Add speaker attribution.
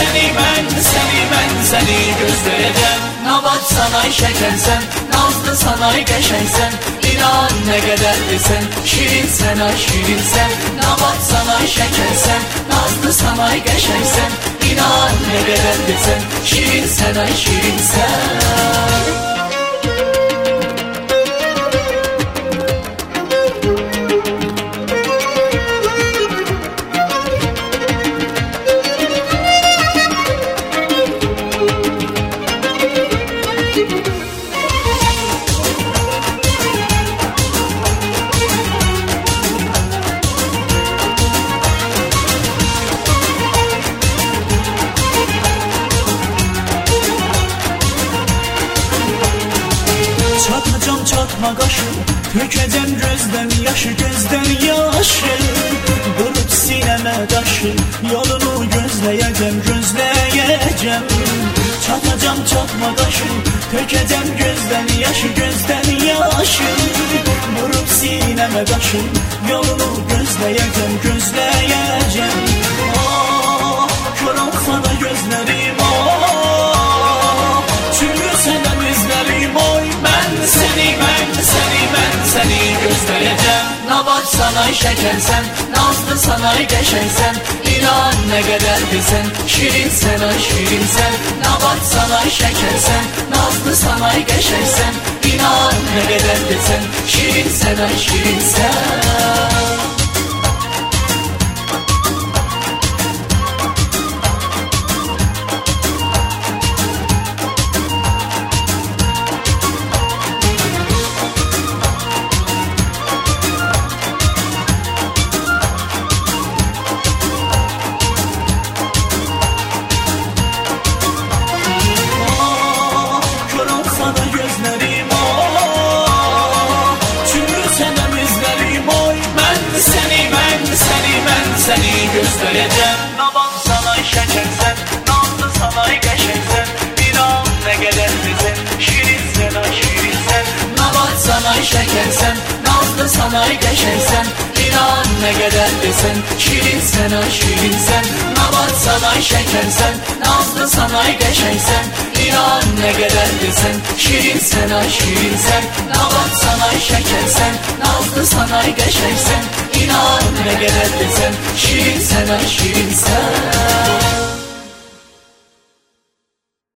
Speaker 1: ben seni gözleyeceğim. Nabat sanay şekersen, nazlı sanay geçeysen, İnan ne kadardısan, şirin sen ay şirin sen. Nabat sanay şekersen, nazlı sanay geçeysen, İnan ne kadardısan, şirin sen ay şirin sen.
Speaker 2: Çatacağım çatma kaşı, tökeceğim gözden yaşı, gözden yaşı. Vurup sineme taşı, yolunu gözleyeceğim, gözleyeceğim. Çatacağım çatma kaşı, tökeceğim gözden yaşı, gözden yaşı. Vurup sineme taşı, yolunu gözleyeceğim, gözleyeceğim. Ah, kör olsa da gözlerim ah, çünkü senden izlerim oy.
Speaker 1: Ben seni gözleyeceğim. Nabat sanay şekersen, nazlı sanay geçeysen, İnan ne kadardısan, şirin sen ay şirin sen. Nabat sanay şekersen, nazlı sanay geçeysen, İnan ne kadardısan, şirin sen ay şirin sen. Seni göstereceğim. Nabat sanay şekersen, nazlı sanay geçeysen, İnan ne kadardısan, şirin sen ay şirin sen. Nabat sanay şekersen, nazlı sanay geçeysen, İnan ne kadardısan, şirin sen ay şirin sen. Nabat sanay şekersen, nazlı sanay geçeysen, İnan ne kadardısan, şirin sen ay şirin sen. Nabat sanay şekersen, nazlı sanay geçeysen, İnan ne kadardısan, şirin sen ay şirin sen.